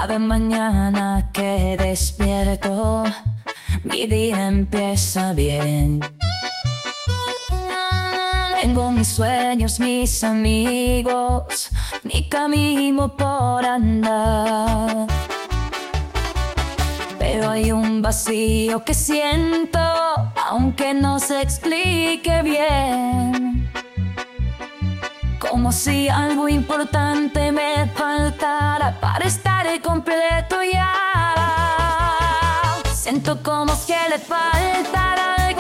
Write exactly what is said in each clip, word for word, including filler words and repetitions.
Cada mañana que despierto, mi día empieza bien. Tengo mis sueños, mis amigos, mi camino por andar. Pero hay un vacío que siento, aunque no se explique bien. Como si algo importante me faltara para estar completo ya. Siento como si le faltara algo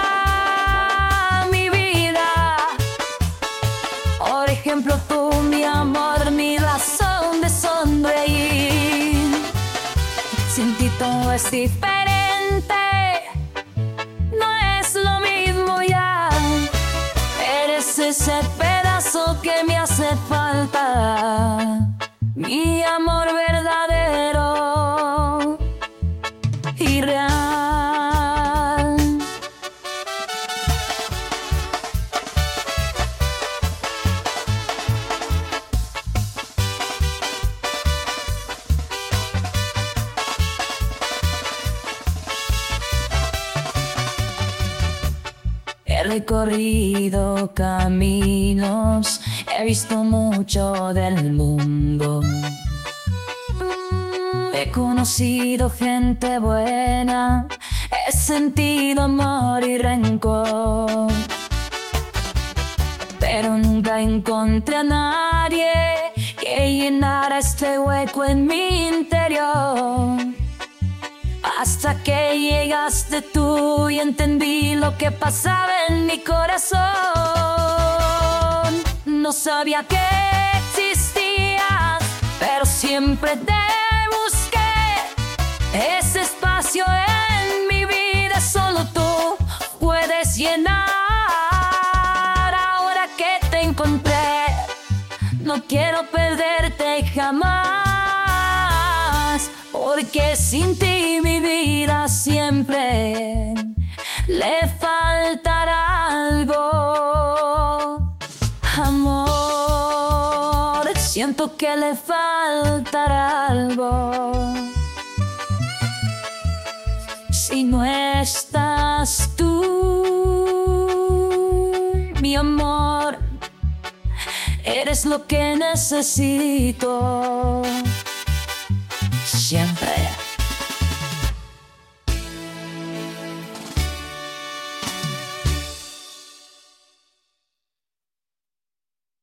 a mi vida. Por ejemplo, tú, mi amor, mi razón de sonreír. Sin ti todo es diferente, no es lo mismo ya. Eres ese pedazo que me hace falta, mi amor verdadero y real. He recorrido caminos, he visto mucho del mundo. He conocido gente buena, he sentido amor y rencor. Pero nunca encontré a nadie que llenara este hueco en mi interior. Hasta que llegaste tú y entendí lo que pasaba en mi corazón. No sabía que existías, pero siempre te busqué. Ese espacio en mi vida solo tú puedes llenar. Ahora que te encontré, no quiero perderte jamás, porque sin ti mi vida siempre le faltará algo. Amor, siento que le faltará algo. Si no estás tú, mi amor, eres lo que necesito.